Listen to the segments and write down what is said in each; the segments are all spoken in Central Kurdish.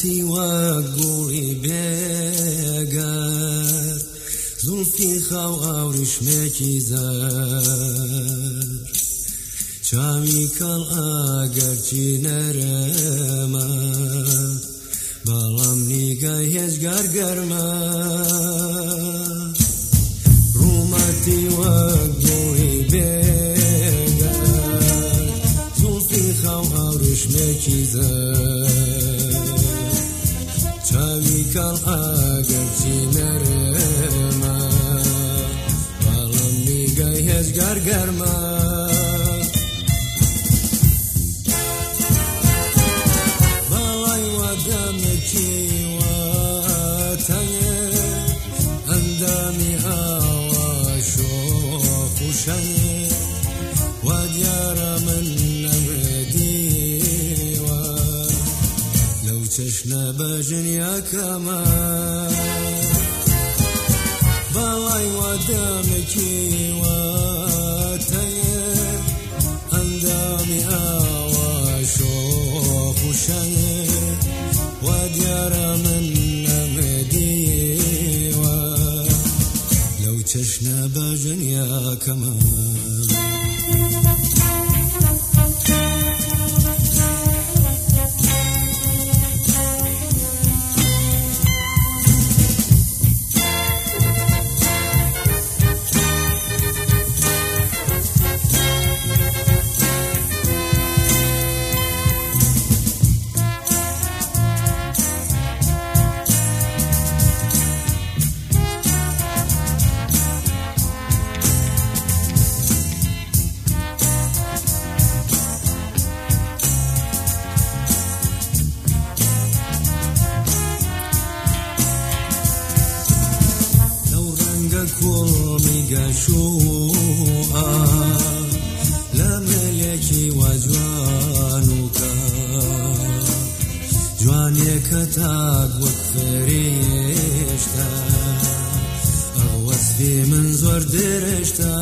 ڕوومەتی وەگوڵی بێگەر زولفی خاو ئاوریشمێکی زەر چاوی کەڵ ئاگەرچی نەرەمە بەڵام نیگای هێزگار گەرمە ڕوومەتی وەگوڵی بێگەر زولفی خاو ئاوریشمێکی زەر چاوی کەڵ ئاگەرچی نەرەمە بەڵام نیگای هێزگار گەرمە باڵای وەدەمێکی وەتەیە ئەندامی ئاوا شۆخ و شەیە وا دیارە من نەمردیوە لەو چەشنە بەژن یاکەمە باڵای وەدەمێکی وەتەیە ئەندامی ئاوا شۆخ و شەیە وا دیارە من نەمردیوە لەو چەشنە بەژن یاکەمە کوڵمی گەشووە لە ملێکی وا جوان و کار جوانێکە تاک وەک فێریشتە ئەو وەسفی من زۆر درێژتە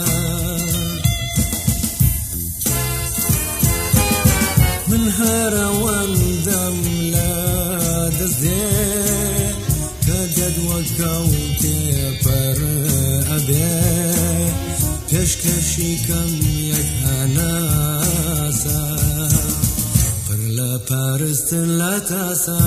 من هەرەوەندەم لە دەستێ کە دەدوەکەوتێ پەر ئەبێ پێشکەشی کەم یەک هەناسە پڕ لە پارستن لە تاسە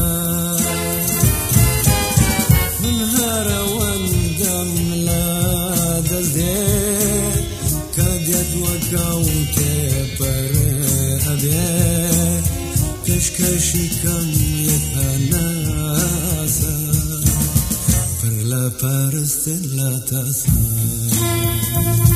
من هەرەوەندەم لە دەستێ کە دەدوەکەوتێ پەر ئەبێ پێشکەشی کەم یەک هەناسە پڕ لە پارستن لە تاسە